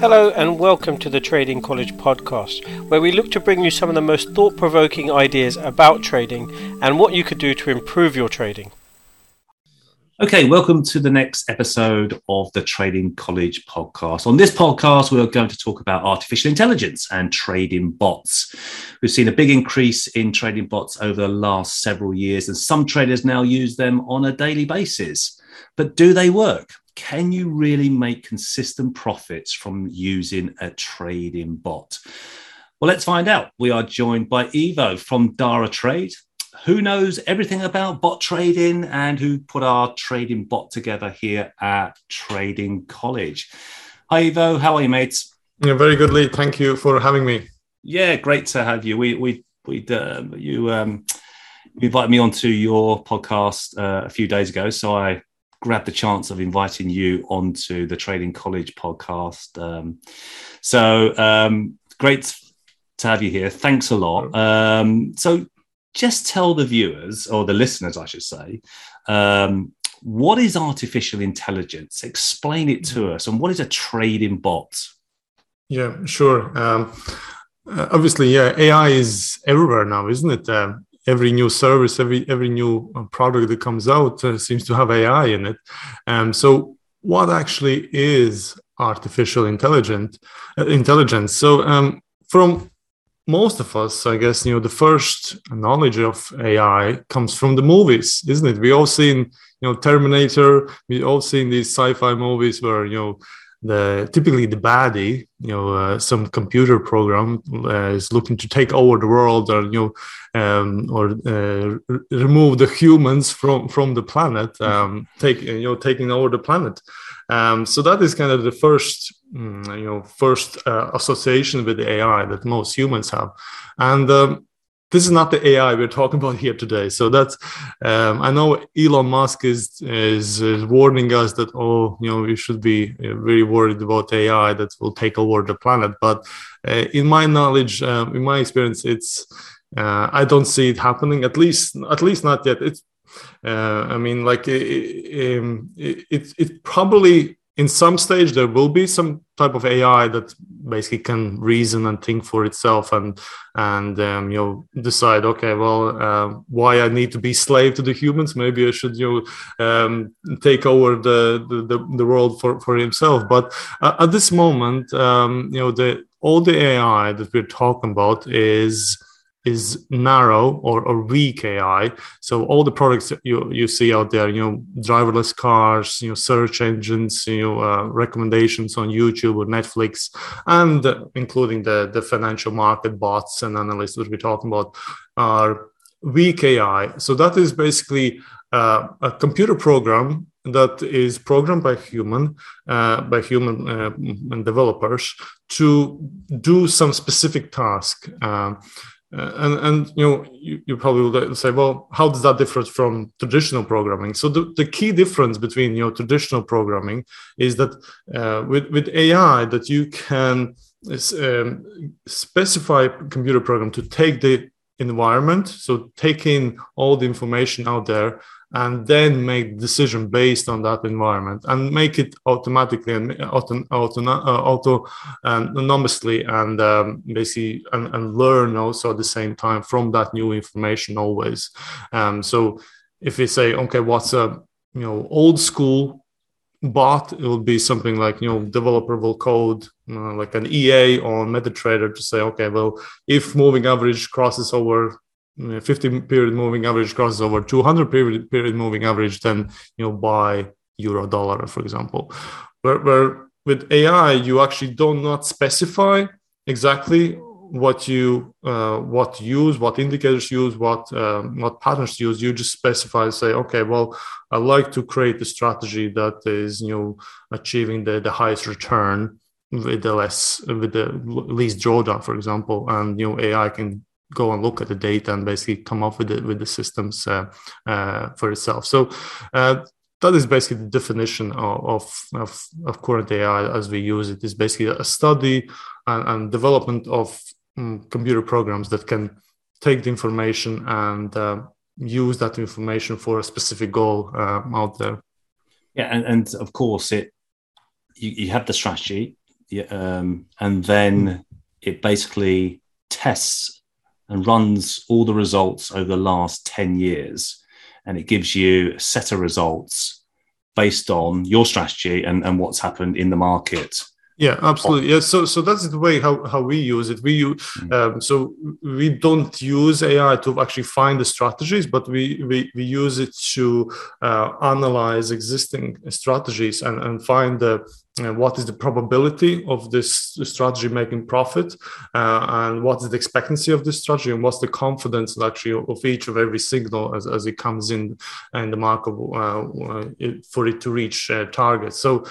Hello and welcome to the Trading College podcast, where we look to bring you some of the most thought-provoking ideas about trading and what you could do to improve your trading. Okay, welcome to the next episode of the Trading College podcast. On this podcast, we are going to talk about artificial intelligence and trading bots. We've seen a big increase in trading bots over the last several years, and some traders now use them on a daily basis. But do they work? Can you really make consistent profits from using a trading bot? Well, let's find out. We are joined by Ivo from Dara Trade, who knows everything about bot trading and who put our trading bot together here at Trading College. Hi, Ivo. How are you, mates? Yeah, very good, Lee. Thank you for having me. Yeah, great to have you. You invited me onto your podcast a few days ago, so I grabbed the chance of inviting you onto the Trading College podcast. Great to have you here. Thanks a lot. So just tell the viewers, or the listeners, I should say, what is artificial intelligence? Explain it to us. And what is a trading bot? Yeah, sure. Obviously, AI is everywhere now, isn't it? Every new service, every new product that comes out seems to have AI in it. So what actually is artificial intelligence? So from most of us, I guess, the first knowledge of AI comes from the movies, isn't it? We all seen, Terminator. We all seen these sci-fi movies where, typically the baddie, some computer program is looking to take over the world, or remove the humans from the planet, taking over the planet. So that is kind of the first association with the AI that most humans have, and this is not the AI we're talking about here today. So that's I know Elon Musk is warning us that we should be very worried about AI that will take over the planet. But in my knowledge, in my experience, it's I don't see it happening. At least not yet. It's it probably, in some stage, there will be some type of AI that basically can reason and think for itself and decide, okay, well, why I need to be slave to the humans? Maybe I should take over the world for himself. But at this moment, all the AI that we're talking about is narrow or weak AI. So all the products that you see out there, driverless cars, search engines, recommendations on YouTube or Netflix, and including the financial market bots and analysts that we're talking about, are weak AI. So that is basically a computer program that is programmed by human developers to do some specific task. You probably will say, well, how does that differ from traditional programming? So the key difference between traditional programming is that with AI, that you can specify a computer program to take the environment, so take in all the information out there, and then make the decision based on that environment, and make it automatically and autonomously, and basically and learn also at the same time from that new information always. So if we say, okay, what's a old school bot, it will be something like developer will code like an EA on MetaTrader to say, okay, well, if moving average crosses over 50-period moving average crosses over 200-period moving average, then buy euro dollar, for example. Where with AI, you actually do not specify exactly what indicators use, what patterns use. You just specify, say, okay, well, I like to create a strategy that is achieving the highest return with the least drawdown, for example, and AI can go and look at the data and basically come up with the systems for itself. So that is basically the definition of current AI as we use it. Is basically a study and development of computer programs that can take the information and use that information for a specific goal out there. Yeah, and of course you have the strategy. and then it basically tests and runs all the results over the last 10 years. And it gives you a set of results based on your strategy and what's happened in the market. Yeah, absolutely. Yeah, so that's the way how we use it. We use so we don't use AI to actually find the strategies, but we use it to analyze existing strategies and find the what is the probability of this strategy making profit, and what is the expectancy of this strategy, and what's the confidence actually of each of every signal as it comes in the market for it to reach targets. So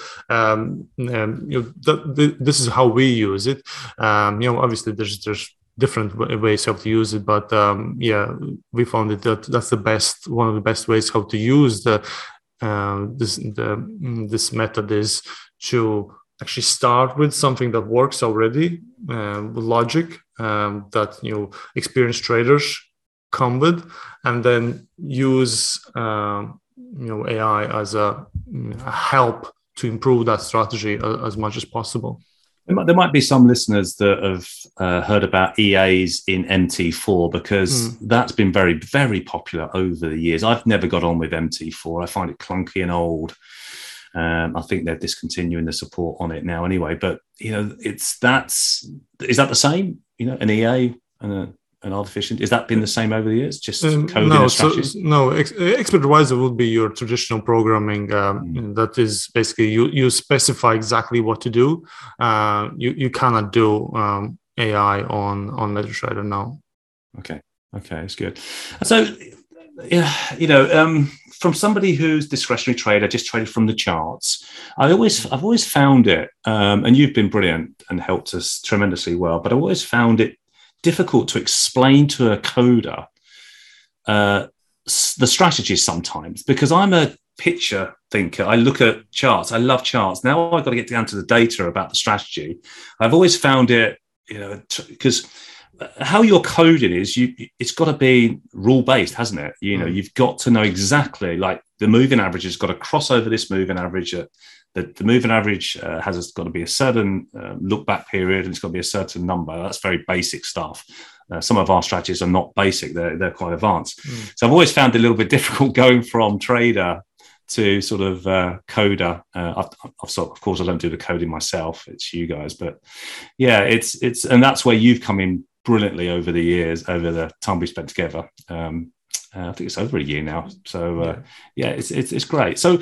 this is how we use it. Obviously there's different ways how to use it, but we found it that's one of the best ways how to use this method is to actually start with something that works already, with logic that experienced traders come with, and then use AI as a help to improve that strategy as much as possible. There might be some listeners that have heard about EAs in MT4 because that's been very, very popular over the years. I've never got on with MT4. I find it clunky and old. I think they're discontinuing the support on it now anyway. But, is that the same? An EA and an artificial, has that been the same over the years? Just coding and strategies? Expert Advisor would be your traditional programming. That is basically you specify exactly what to do. You cannot do AI on MetaTrader now. Okay, that's good. So, from somebody who's discretionary trader, just traded from the charts, I've always found it, and you've been brilliant and helped us tremendously well, but I always found it difficult to explain to a coder the strategies sometimes, because I'm a picture thinker. I look at charts. I love charts. Now I've got to get down to the data about the strategy. I've always found it, because how you're coding is it's got to be rule based, hasn't it? You've got to know exactly, like the moving average has got to cross over this moving average. The moving average has got to be a certain look back period, and it's got to be a certain number. That's very basic stuff. Some of our strategies are not basic; they're quite advanced. So I've always found it a little bit difficult going from trader to sort of coder. Of course, I don't do the coding myself; it's you guys. But yeah, it's and that's where you've come in brilliantly over the years, over the time we spent together. I think it's over a year now. So it's great. So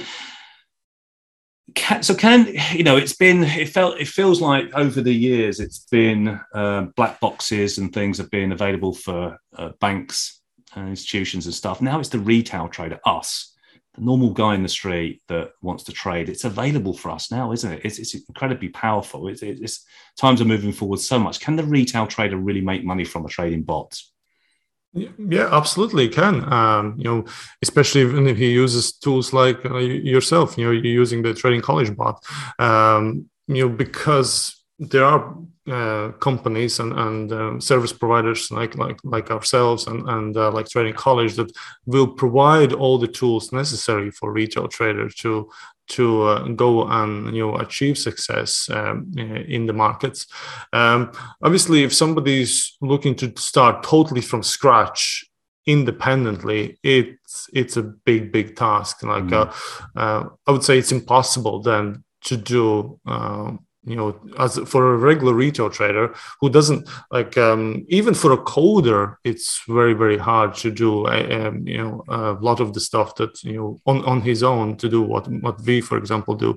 it feels like over the years it's been black boxes and things have been available for banks and institutions and stuff. Now it's the retail trader, us, the normal guy in the street that wants to trade. It's available for us now, isn't it? It's incredibly powerful. It's times are moving forward so much. Can the retail trader really make money from a trading bot? Yeah, absolutely can. Especially if he uses tools like yourself. You're using the Trading College bot. Because there are companies and service providers like ourselves and like Trading College that will provide all the tools necessary for retail traders to go and achieve success in the markets. Obviously, if somebody's looking to start totally from scratch independently, it's a big task. I would say it's impossible then to do. As for a regular retail trader who doesn't even for a coder, it's very, very hard to do a lot of the stuff that on his own to do what we, for example, do.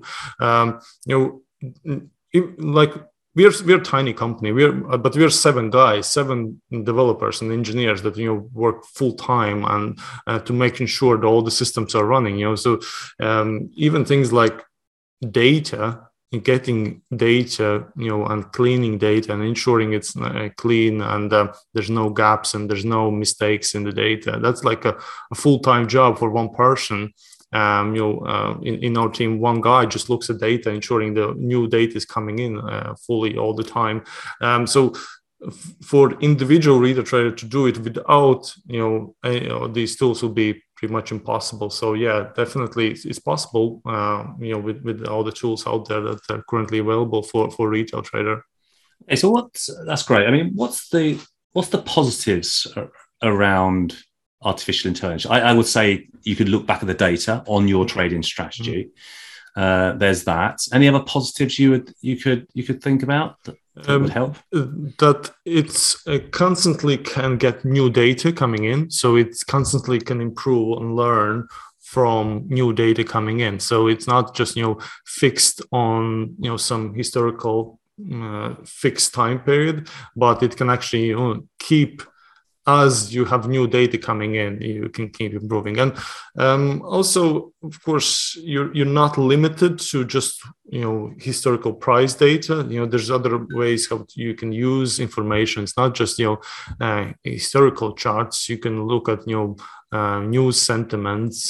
We're a tiny company. But we're 7 guys, 7 developers and engineers that work full time and to making sure that all the systems are running. So even things like data. Getting data, and cleaning data and ensuring it's clean and there's no gaps and there's no mistakes in the data. That's like a full-time job for one person. In our team, one guy just looks at data, ensuring the new data is coming in fully all the time. So for individual retail trader to do it without these tools will be pretty much impossible. So yeah, definitely it's possible. With all the tools out there that are currently available for retail trader. Okay, so that's great. I mean, what's the positives around artificial intelligence? I would say you could look back at the data on your trading strategy. There's that. Any other positives you could think about that would help? That it's constantly can get new data coming in, so it's constantly can improve and learn from new data coming in. So it's not just fixed on some historical fixed time period, but it can actually keep, as you have new data coming in, you can keep improving. And also, of course, you're not limited to just historical price data. There's other ways how you can use information. It's not just historical charts. You can look at news sentiments,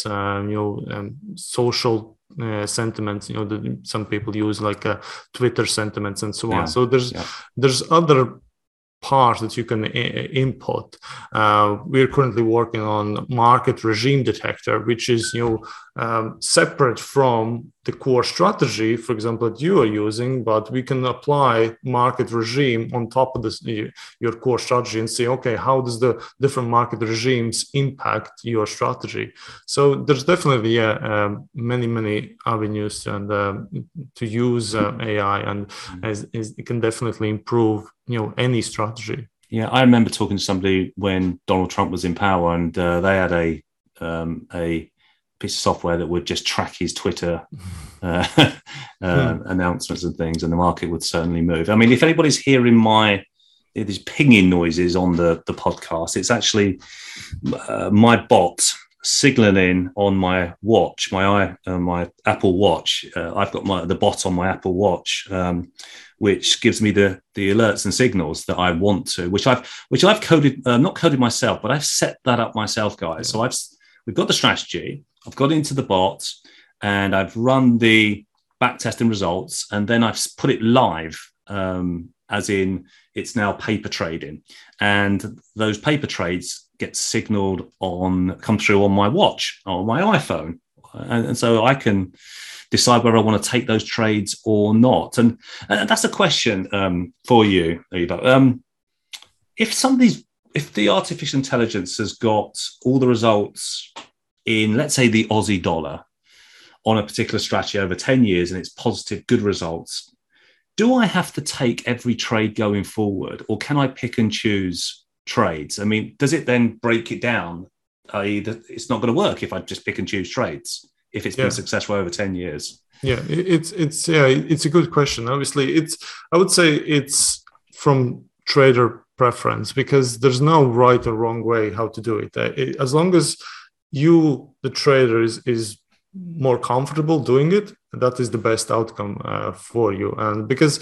social sentiments. Some people use like Twitter sentiments and so on. So there's other part that you can input. We're currently working on market regime detector, which is separate from the core strategy, for example, that you are using, but we can apply market regime on top of your core strategy and say, okay, how does the different market regimes impact your strategy? So there's definitely many avenues and to use AI, and it can definitely improve any strategy. Yeah, I remember talking to somebody when Donald Trump was in power, and they had a piece of software that would just track his Twitter announcements and things, and the market would certainly move. I mean, if anybody's hearing these pinging noises on the podcast, it's actually my bot signaling on my watch, my Apple Watch. I've got the bot on my Apple Watch, which gives me the alerts and signals that I want to, which I've coded, not coded myself, but I've set that up myself, guys. Yeah. So we've got the strategy, I've got into the bot, and I've run the back testing results, and then I've put it live, as in it's now paper trading, and those paper trades get signaled come through on my watch or on my iPhone, and so I can decide whether I want to take those trades or not. And that's a question for you, Ivo. If the artificial intelligence has got all the results in, let's say, the Aussie dollar on a particular strategy over 10 years, and it's positive, good results, do I have to take every trade going forward, or can I pick and choose trades? I mean, does it then break it down, i.e. that it's not going to work if I just pick and choose trades, if it's been successful over 10 years? Yeah, it's a good question. Obviously, I would say it's from trader preference, because there's no right or wrong way how to do it. As long as you, the trader, is more comfortable doing it, that is the best outcome for you. And because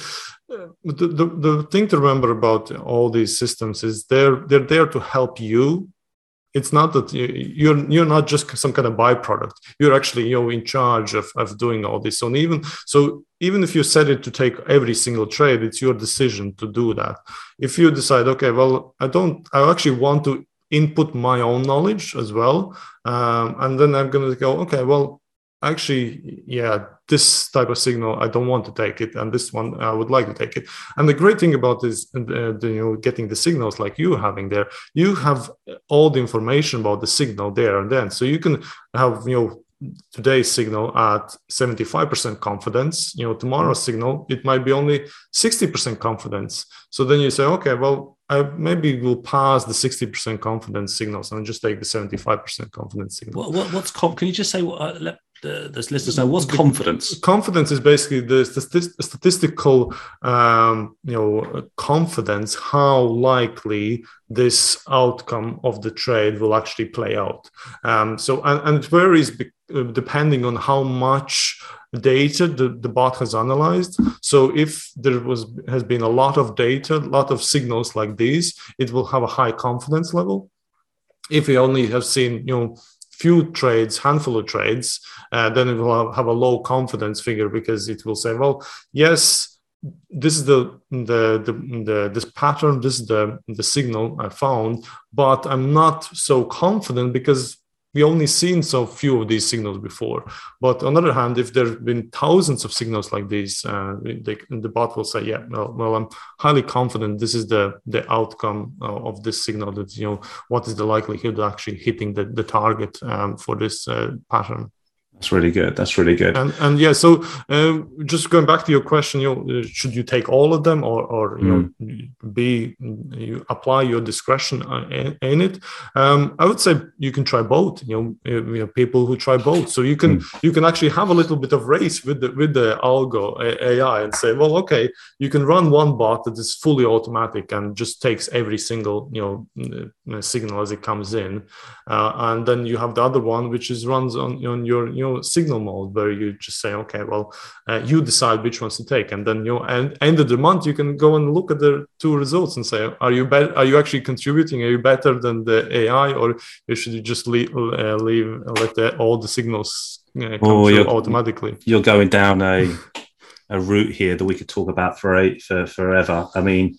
the thing to remember about all these systems is they're there to help you. It's not that you're not just some kind of byproduct. You're actually in charge of doing all this. So even if you set it to take every single trade, it's your decision to do that. If you decide, okay, well, I actually want to input my own knowledge as well, and then I'm going to go, okay, well, actually, this type of signal, I don't want to take it, and this one, I would like to take it. And the great thing about this, getting the signals like you having there, you have all the information about the signal there and then. So you can have, today's signal at 75% confidence, tomorrow's signal, it might be only 60% confidence. So then you say, okay, well, I maybe will pass the 60% confidence signals and just take the 75% confidence signal. Can you just say what? Let the listeners know what's confidence. Confidence is basically the statistical, confidence, how likely this outcome of the trade will actually play out. And it varies depending on how much data the bot has analyzed. So if there has been a lot of data, a lot of signals like these, it will have a high confidence level. If you only have seen, few trades, handful of trades, then it will have a low confidence figure, because it will say, well, yes, this is this pattern, this is the signal I found, but I'm not so confident because we only seen so few of these signals before. But on the other hand, if there have been thousands of signals like these, the bot will say, yeah, well, I'm highly confident this is the outcome of this signal, that, you know, what is the likelihood of actually hitting the target for this pattern. That's really good. That's really good. And yeah, so just going back to your question, you know, should you take all of them, or you know, you apply your discretion in it? I would say you can try both. You know, people who try both. So you can actually have a little bit of race with the algo AI and say, well, okay, you can run one bot that is fully automatic and just takes every single, you know, signal as it comes in, and then you have the other one which runs on your signal mode, where you just say, okay, well, you decide which ones to take, and then, you know, end of the month you can go and look at the two results and say, are you actually contributing? Are you better than the AI, or should you just let all the signals come through automatically? You're going down a route here that we could talk about for forever. I mean,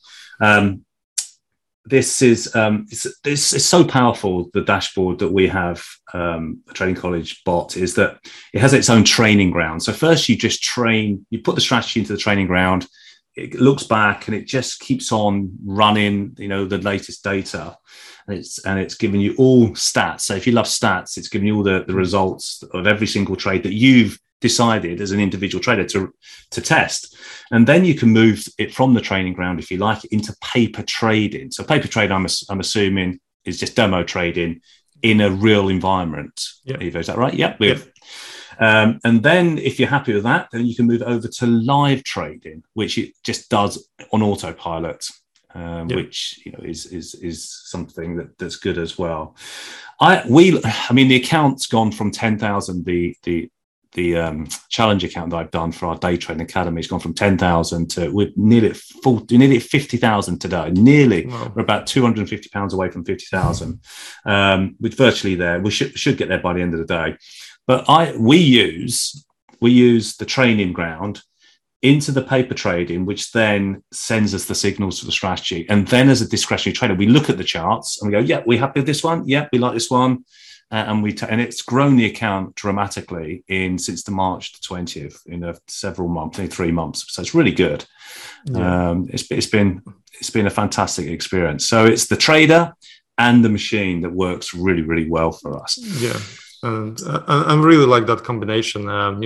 this is it's so powerful. The dashboard that we have, the Trading College bot, is that it has its own training ground. So first you just train, you put the strategy into the training ground, it looks back and it just keeps on running, you know, the latest data, and it's giving you all stats. So if you love stats, it's giving you all the results of every single trade that you've decided as an individual trader to test. And then you can move it from the training ground, if you like, into paper trading. So paper trading, I'm assuming, is just demo trading in a real environment. Yeah. Ivo, is that right? Yeah. And then if you're happy with that, then you can move over to live trading, which it just does on autopilot, which, you know, is something that's good as well. I mean, the account's gone from 10,000, the challenge account that I've done for our day trading academy has gone from 10,000 to we're nearly at 50,000 today. We're about £250 away from 50,000. With virtually there, we should get there by the end of the day. But we use the training ground into the paper trading, which then sends us the signals for the strategy. And then as a discretionary trader, we look at the charts and we go, yeah, we're happy with this one. Yeah, we like this one. And it's grown the account dramatically since the March the 20th in several months, 3 months. So it's really good. Yeah. It's been a fantastic experience. So it's the trader and the machine that works really, really well for us. Yeah, and I really like that combination.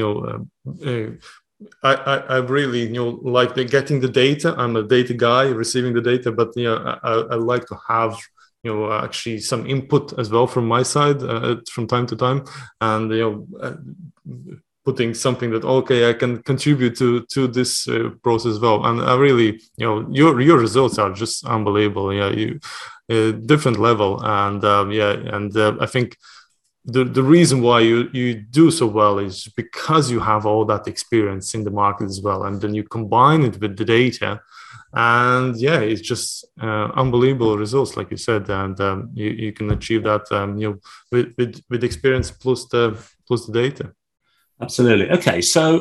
I really, like getting the data. I'm a data guy, receiving the data, but I like to have actually some input as well from my side from time to time, and putting something that I can contribute to this process as well. And I really, your results are just unbelievable. Yeah, you different level, and I think the reason why you do so well is because you have all that experience in the market as well, and then you combine it with the data. And it's just unbelievable results, like you said, and you can achieve that with experience plus the data. Absolutely. Okay, so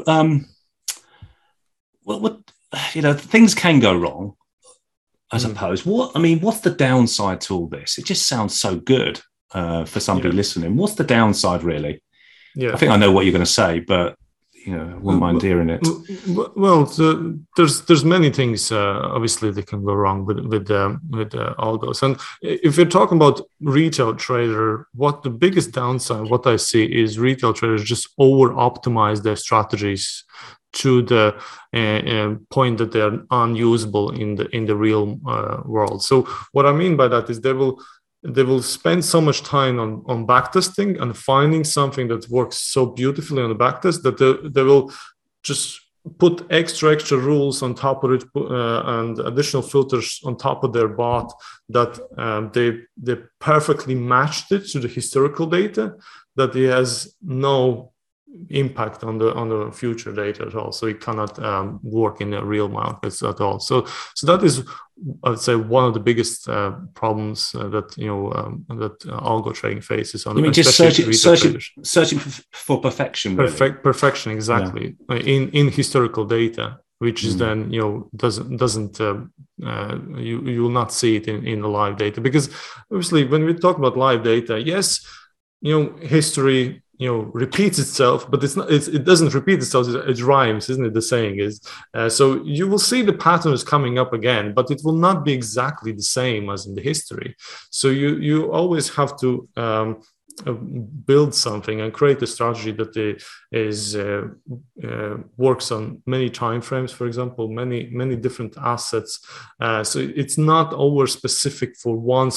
what things can go wrong, I suppose. What's the downside to all this? It just sounds so good for somebody listening. What's the downside, really? Yeah, I think I know what you're going to say, but I wouldn't mind hearing it. Well, there's many things obviously that can go wrong with algos. And if you're talking about retail trader, what the biggest downside, what I see, is retail traders just over optimize their strategies to the point that they're unusable in the real world. So what I mean by that is they will spend so much time on backtesting and finding something that works so beautifully on the backtest that they will just put extra rules on top of it and additional filters on top of their bot that they perfectly matched it to the historical data, that it has no impact on the future data at all. So it cannot work in the real markets at all. So that is, I would say, one of the biggest problems that that algo trading faces. On just searching for perfection. Really. Perfection, exactly. Yeah. In historical data, which is then doesn't you will not see it in the live data, because obviously when we talk about live data, yes, history repeats itself, but it doesn't repeat itself. It rhymes, isn't it? The saying is. So you will see the patterns coming up again, but it will not be exactly the same as in the history. So you always have to build something and create a strategy that works on many time frames, for example, many different assets. So it's not always specific for one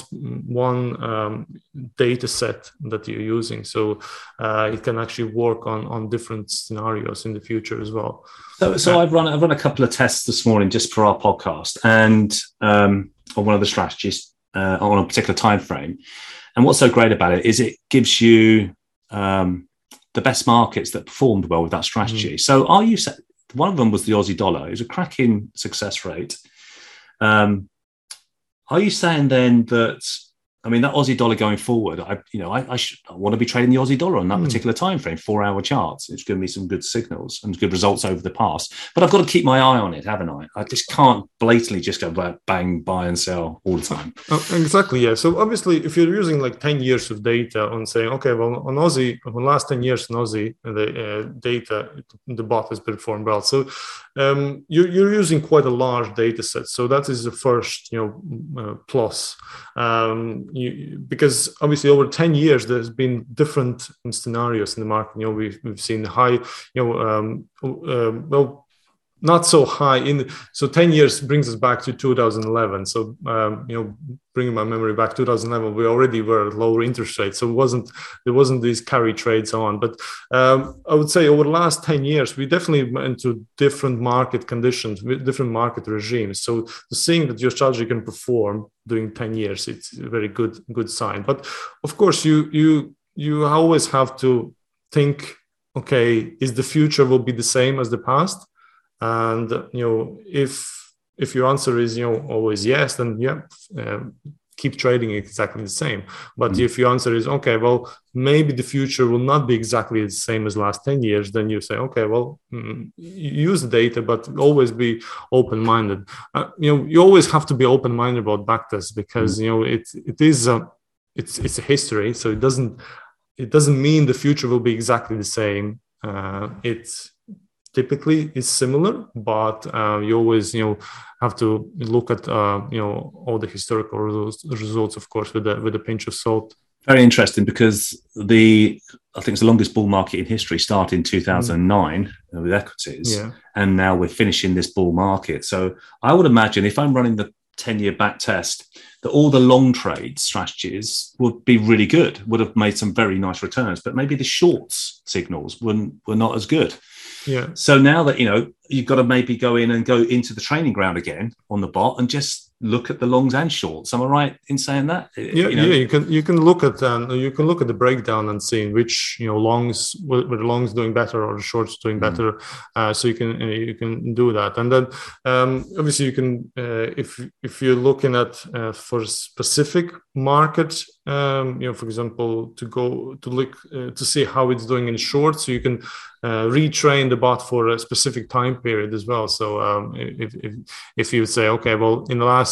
data set that you're using. So it can actually work on different scenarios in the future as well. So I've run a couple of tests this morning just for our podcast, and on one of the strategies on a particular time frame. And what's so great about it is it gives you the best markets that performed well with that strategy. So one of them was the Aussie dollar. It was a cracking success rate. Are you saying then that, that Aussie dollar going forward, I want to be trading the Aussie dollar on that particular time frame, 4-hour charts. It's given me some good signals and good results over the past. But I've got to keep my eye on it, haven't I? I just can't blatantly just go bang, buy and sell all the time. Exactly, yeah. So obviously, if you're using like 10 years of data on saying, okay, well, on Aussie, on the last 10 years in Aussie, the data, the bot has performed well. So you're using quite a large data set. So that is the first, plus. Because obviously over 10 years there's been different scenarios in the market. We've seen high, not so high so 10 years brings us back to 2011. So bringing my memory back, 2011, we already were at lower interest rates, so there wasn't these carry trades on. But I would say over the last 10 years we definitely went into different market conditions, different market regimes. So seeing that your strategy can perform during 10 years, it's a very good sign. But of course you always have to think, okay, is the future will be the same as the past? And if your answer is always yes, then keep trading exactly the same. But if your answer is okay, well, maybe the future will not be exactly the same as last 10 years, then you say, okay, well, use the data, but always be open-minded. You always have to be open-minded about backtests, because it's a history, so it doesn't mean the future will be exactly the same. It's typically is similar, but you always have to look at all the historical results, of course, with a pinch of salt. Very interesting, because I think it's the longest bull market in history started in 2009 with equities, and now we're finishing this bull market. So I would imagine if I'm running the 10-year back test, that all the long trade strategies would be really good, would have made some very nice returns, but maybe the shorts signals were not as good. Yeah. So now that you've got to maybe go into the training ground again on the bot and just look at the longs and shorts. Am I right in saying that? You can look at the breakdown and see which longs were the longs doing better or the shorts doing better. So you can do that, and then obviously you can if you're looking at for a specific market, for example, to look to see how it's doing in shorts, so you can retrain the bot for a specific time period as well. So if you would say, okay, well, in the last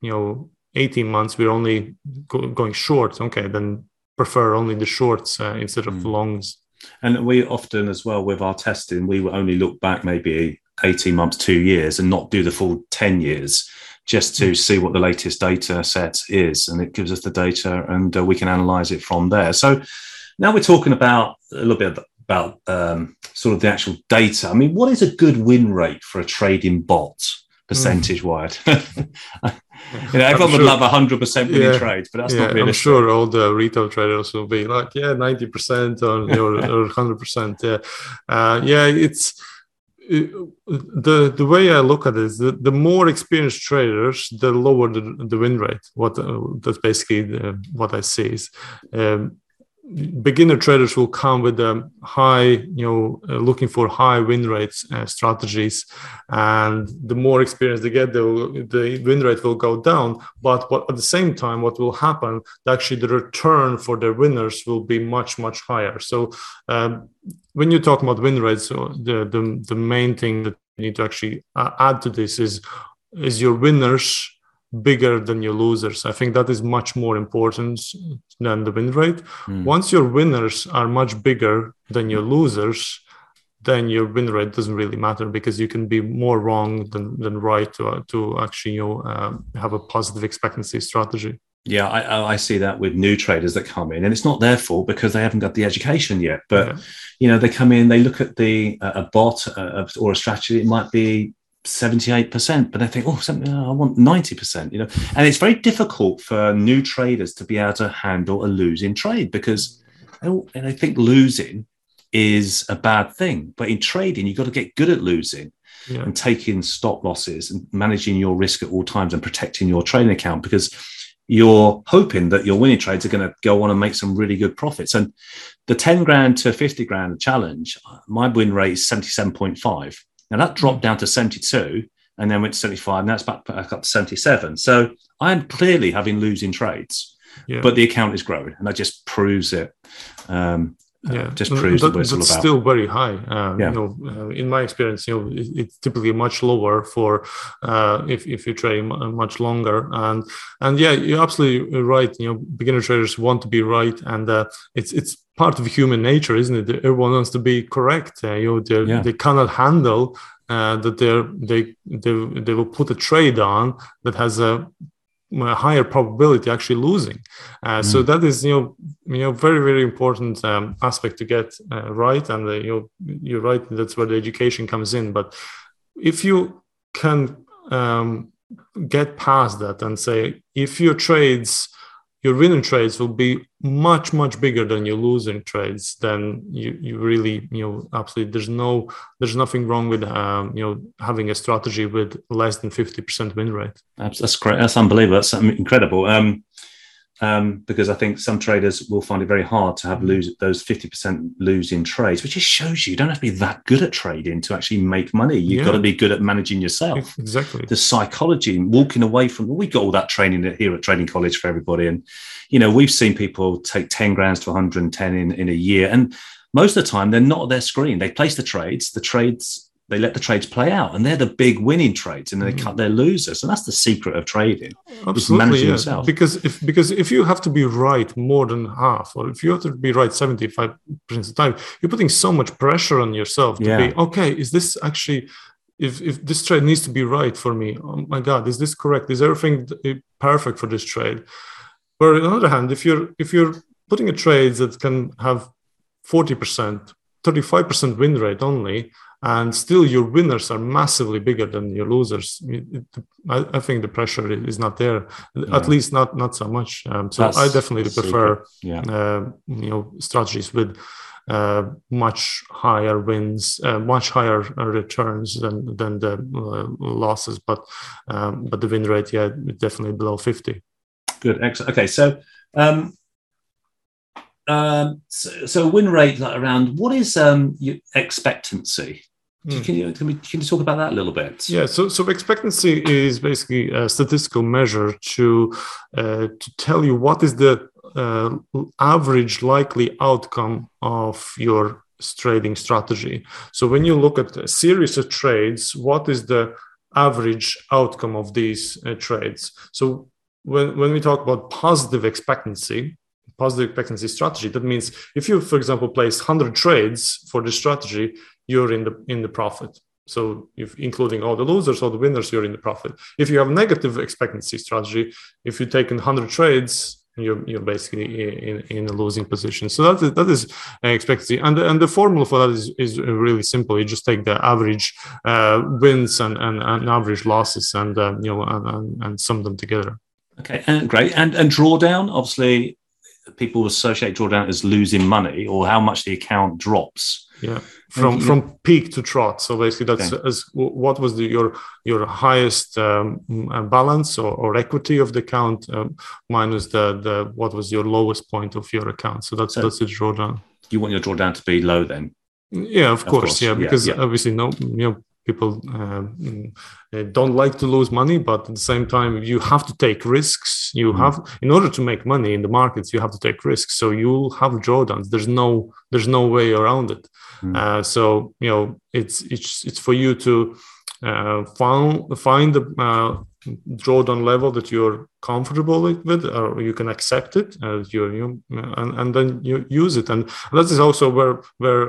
18 months we're only going short, okay, then prefer only the shorts instead of longs. And we often as well with our testing, we will only look back maybe 18 months, 2 years, and not do the full 10 years, just to see what the latest data set is, and it gives us the data and we can analyze it from there. So now we're talking about a little bit about sort of the actual data. I mean, what is a good win rate for a trading bot, percentage-wise? Everyone would love 100% winning trades, but that's not realistic. I'm sure all the retail traders will be like, 90% or 100%. It's the way I look at it is the more experienced traders, the lower the win rate. That's basically what I see is. beginner traders will come with a high, looking for high win rates strategies, and the more experience they get, the win rate will go down. But at the same time, what will happen? Actually, the return for their winners will be much higher. So when you talk about win rates, the main thing that you need to actually add to this is your winners bigger than your losers. I think that is much more important than the win rate. Once your winners are much bigger than your losers, then your win rate doesn't really matter, because you can be more wrong than right to actually have a positive expectancy strategy. Yeah, I see that with new traders that come in, and it's not their fault because they haven't got the education yet. But they come in, they look at a bot or a strategy. It might be 78%, but they think, I want 90%, and it's very difficult for new traders to be able to handle a losing trade, because they think losing is a bad thing. But in trading, you've got to get good at losing and taking stop losses and managing your risk at all times and protecting your trading account, because you're hoping that your winning trades are going to go on and make some really good profits. And the 10 grand to 50 grand challenge, my win rate is 77.5. Now that dropped down to 72 and then went to 75. Now it's back up to 77. So I'm clearly having losing trades, but the account is growing, and that just proves it. Proves what it's all about. Still very high. In my experience, it's typically much lower for if you trade much longer. And you're absolutely right. Beginner traders want to be right, and it's part of human nature, isn't it? Everyone wants to be correct. They cannot handle that they will put a trade on that has a higher probability actually losing. So that is very, very important aspect to get right. And you're right, that's where the education comes in. But if you can get past that and say, if your winning trades will be much bigger than your losing trades, then you really absolutely there's nothing wrong with having a strategy with less than 50% win rate. That's great. That's unbelievable. That's incredible. Because I think some traders will find it very hard to have those 50% losing trades, which just shows you don't have to be that good at trading to actually make money. You've got to be good at managing yourself. Exactly. The psychology, walking away from, we got all that training here at Trading College for everybody. And, we've seen people take 10 grand to 110 in a year. And most of the time they're not at their screen. They place the trades, they let the trades play out, and they're the big winning trades, and they cut their losers. And that's the secret of trading. Absolutely, managing yourself. Because if you have to be right more than half, or if you have to be right 75% of the time, you're putting so much pressure on yourself to be, okay, is this actually, if this trade needs to be right for me, oh my God, is this correct? Is everything perfect for this trade? But on the other hand, if you're putting a trade that can have 40%, 35% win rate only, and still your winners are massively bigger than your losers, I think the pressure is not there, at least not so much. So I definitely prefer strategies with much higher wins, much higher returns than the losses, but the win rate, definitely below 50. Good, excellent. Okay, so so win rate around, what is your expectancy? Can you talk about that a little bit? Yeah, so expectancy is basically a statistical measure to tell you what is the average likely outcome of your trading strategy. So when you look at a series of trades, what is the average outcome of these trades? So when we talk about positive expectancy strategy, that means if you, for example, place 100 trades for this strategy, you're in the profit. So if including all the losers, all the winners, you're in the profit. If you have negative expectancy strategy, if you take 100 trades, you're basically in a losing position. So that is expectancy, and the formula for that is really simple. You just take the average wins and average losses and sum them together. Okay, and great. And drawdown, obviously, people associate drawdown as losing money or how much the account drops. Yeah, from peak to trot. So basically, that's what was your highest balance or equity of the account minus the what was your lowest point of your account. So that's the drawdown. You want your drawdown to be low then? Yeah, of course. Yeah, because obviously people don't like to lose money, but at the same time, you have to take risks. You have, in order to make money in the markets, you have to take risks. So you'll have drawdowns. There's no way around it. So it's for you to find the drawdown level that you're comfortable with, or you can accept it as and then you use it. And that is also where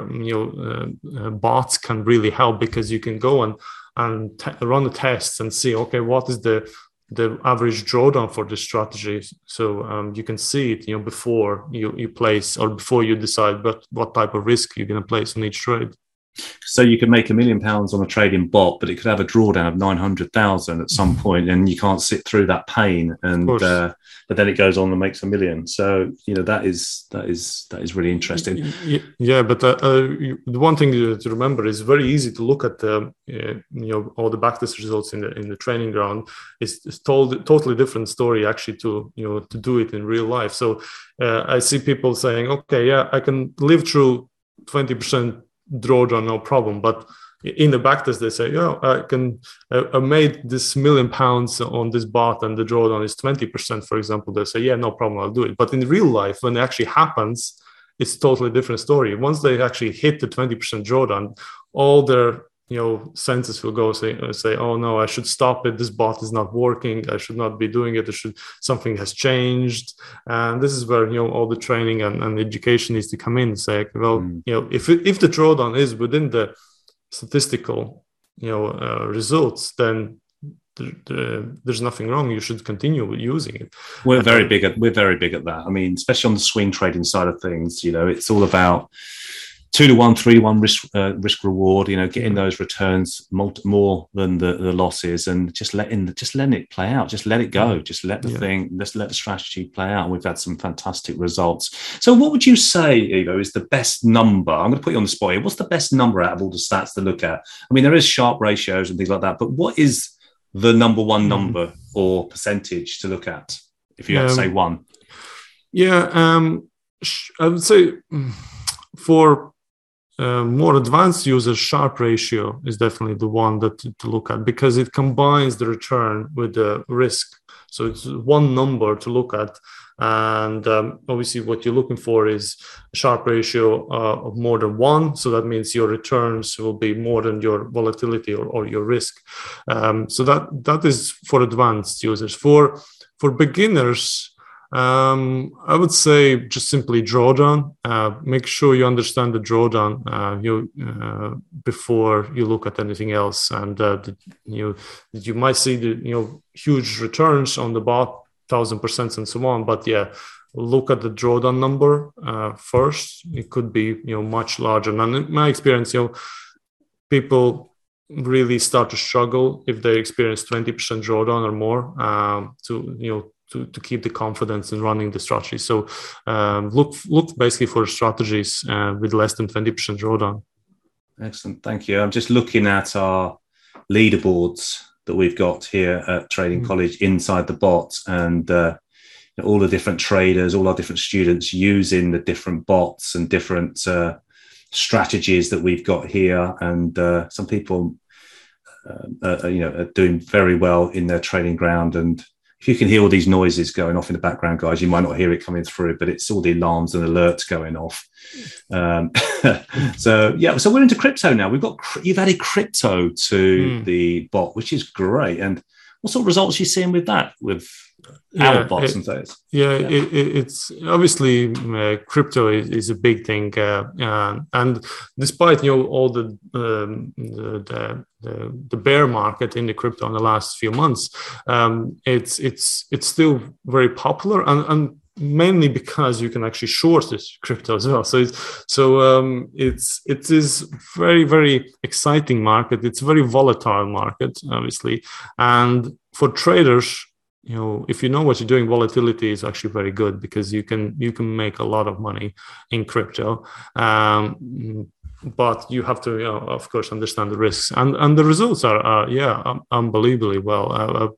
bots can really help, because you can go and run the tests and see, okay, what is the average drawdown for this strategy. So you can see it, before you place, or before you decide what type of risk you're going to place on each trade. So you could make £1 million on a trading bot, but it could have a drawdown of 900,000 at some point, and you can't sit through that pain. And but then it goes on and makes $1 million. So that is really interesting. Yeah, but the one thing to remember is very easy to look at all the backtest results in the training ground. It's told a totally different story actually to do it in real life. So I see people saying, okay, yeah, I can live through 20% drawdown, no problem. But in the backtest, they say, I made this £1 million on this bot and the drawdown is 20%, for example. They say, yeah, no problem, I'll do it. But in real life, when it actually happens, it's a totally different story. Once they actually hit the 20% drawdown, all their senses will go say, oh no, I should stop it. This bot is not working. I should not be doing it. Something has changed. And this is where all the training and education needs to come in and say, well, if the drawdown is within the statistical results, then there's nothing wrong. You should continue using it. We're very big at that. I mean, especially on the swing trading side of things, it's all about 2-to-1, 3-to-1 risk reward. Getting those returns more than the losses, and just letting it play out. Just let it go. Just let let the strategy play out. And we've had some fantastic results. So, what would you say, Ivo, is the best number? I'm going to put you on the spot here. What's the best number out of all the stats to look at? I mean, there is Sharpe ratios and things like that, but what is the number one number or percentage to look at if you had to say one? Yeah, I would say for more advanced users, Sharpe ratio is definitely the one that to look at, because it combines the return with the risk. So it's one number to look at. And obviously what you're looking for is a Sharpe ratio of more than 1. So that means your returns will be more than your volatility or your risk. So that is for advanced users. For beginners, I would say just simply drawdown. Make sure you understand the drawdown before you look at anything else, and you might see the huge returns on the bot, 1,000% and so on. But look at the drawdown number first. It could be much larger. And in my experience, people really start to struggle if they experience 20% drawdown or more to keep the confidence in running the strategy. So look basically for strategies with less than 20% drawdown. Excellent. Thank you. I'm just looking at our leaderboards that we've got here at Trading College inside the bot, and all the different traders, all our different students using the different bots and different strategies that we've got here. And some people are doing very well in their training ground. And if you can hear all these noises going off in the background, guys, you might not hear it coming through, but it's all the alarms and alerts going off. So we're into crypto now. You've added crypto to the bot, which is great. And what sort of results are you seeing with that, with our bots and things? It's obviously crypto is a big thing, and despite all the bear market in the crypto in the last few months, it's still very popular, and mainly because you can actually short this crypto as well. So it is very, very exciting market. It's a very volatile market, obviously, and for traders, if you know what you're doing, volatility is actually very good, because you can make a lot of money in crypto. but you have to, of course, understand the risks, and the results are unbelievably well.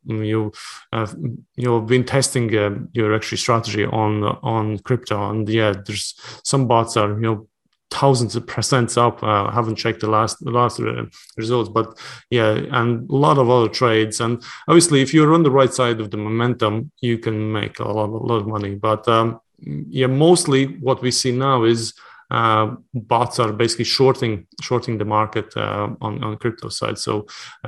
You've been testing your actually strategy on crypto, and there's some bots are thousands of percent up. I haven't checked the last results, but and a lot of other trades. And obviously, if you're on the right side of the momentum, you can make a lot of money. But mostly what we see now is bots are basically shorting the market on crypto side. So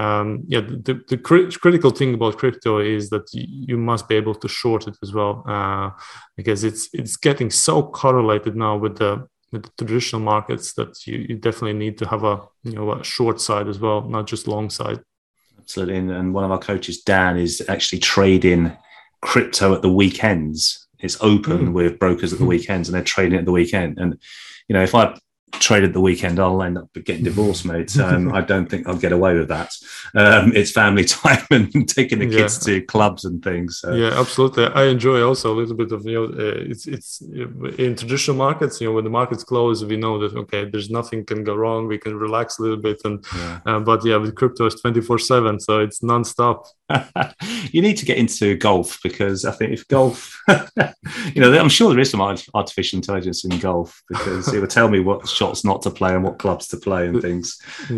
the critical thing about crypto is that you must be able to short it as well, because it's getting so correlated now with the traditional markets that you definitely need to have a short side as well, not just long side. Absolutely. And one of our coaches, Dan, is actually trading crypto at the weekends. It's open with brokers at the weekends, and they're trading at the weekend. And if I trade at the weekend, I'll end up getting divorced, mate. I don't think I'll get away with that. It's family time and taking the kids to clubs and things. So. Yeah, absolutely. I enjoy also a little bit of it's in traditional markets. When the markets close, we know that there's nothing can go wrong. We can relax a little bit, and but with crypto it's 24/7, so it's nonstop. You need to get into golf, because I think if golf, I'm sure there is some artificial intelligence in golf, because it will tell me what shots not to play and what clubs to play and things.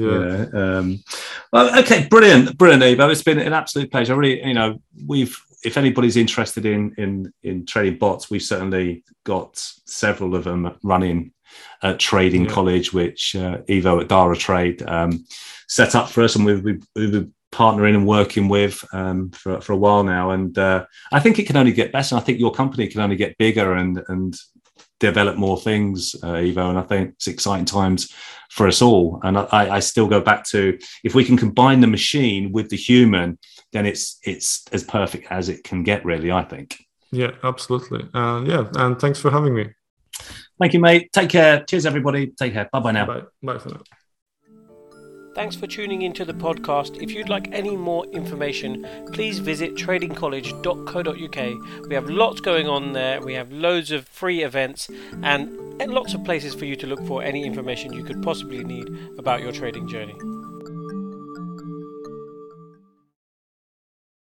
Well, okay, brilliant, Ivo. It's been an absolute pleasure. Really, if anybody's interested in trading bots, we've certainly got several of them running at Trading College, which Ivo at Dara Trade set up for us, and we've partnering and working with for a while now. And I think it can only get better. I think your company can only get bigger and develop more things, Ivo. And I think it's exciting times for us all. And I still go back to, if we can combine the machine with the human, then it's as perfect as it can get, really, I think. Yeah, absolutely. And thanks for having me. Thank you, mate. Take care. Cheers, everybody. Take care. Bye-bye now. Bye for now. Thanks for tuning into the podcast. If you'd like any more information, please visit tradingcollege.co.uk. We have lots going on there. We have loads of free events and lots of places for you to look for any information you could possibly need about your trading journey.